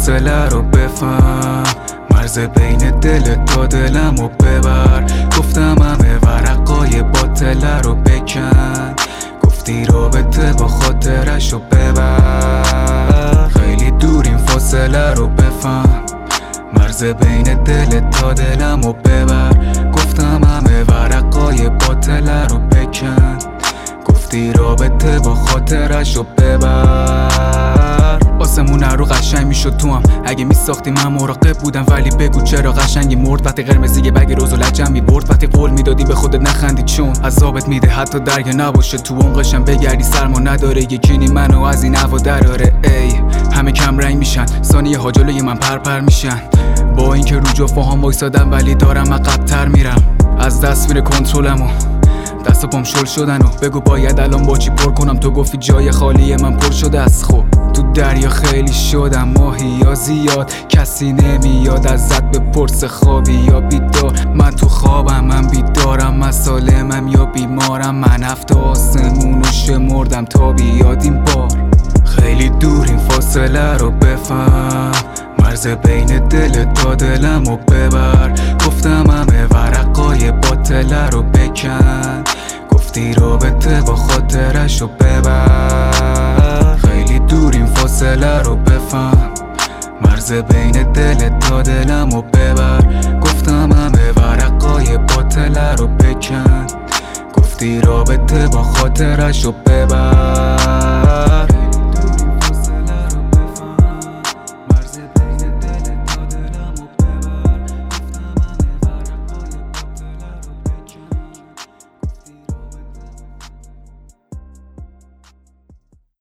فاصله رو بفهم، مرز بین دل تا دلم رو ببر. گفتم همه ورقای باطله رو بکن، گفتی رابطه با خاطرش رو ببر. خیلی دور این فاصله رو بفهم، مرز بین دل تا دلم رو ببر. گفتم همه ورقای باطله رو بکن، گفتی رابطه با خاطرش رو ببر. آسمون رو قشنگ میشد تو هم اگه میساختی، من مراقب بودم ولی بگو چرا قشنگی مرد وقتی قرمزی یه بگ روز و لجم میبرد. وقتی قول میدادی به خودت نخندی چون عذابت میده حتی دریا نباشه تو عمقشم بگردی سرما نداره. یکینی منو از این هوا دراره، ای همه کم رنگ میشن ثانیه ها جلوی من پرپر میشن. با اینکه رو جفاهام وایسادم ولی دارم عقب‌تر میرم. از دست میره کنترلمو، دست و پام شل شدن و بگو باید الان با چی پر کنم. تو گفتی جای خالی من پر شده است. خب تو دریا خیلی شدم ماهی یا زیاد، کسی نمیاد ازت بپرس خوابی یا بیدار. من تو خوابم، من بیدارم، من سالمم یا بیمارم. من هفته آسمون رو شمردم تا بیاد این بار. خیلی دور این فاصله رو بفهم، مرز بین دل تا دلم رو ببر. گفتم همه ورقای باطله رو بکن، گفتی رابطه با خاطرش رو ببر. خیلی دور این فاصله رو بفهم، مرز بین دل تا دلم رو ببر. گفتم همه ورقای باطله رو بکن، گفتی رابطه با خاطرش رو ببر.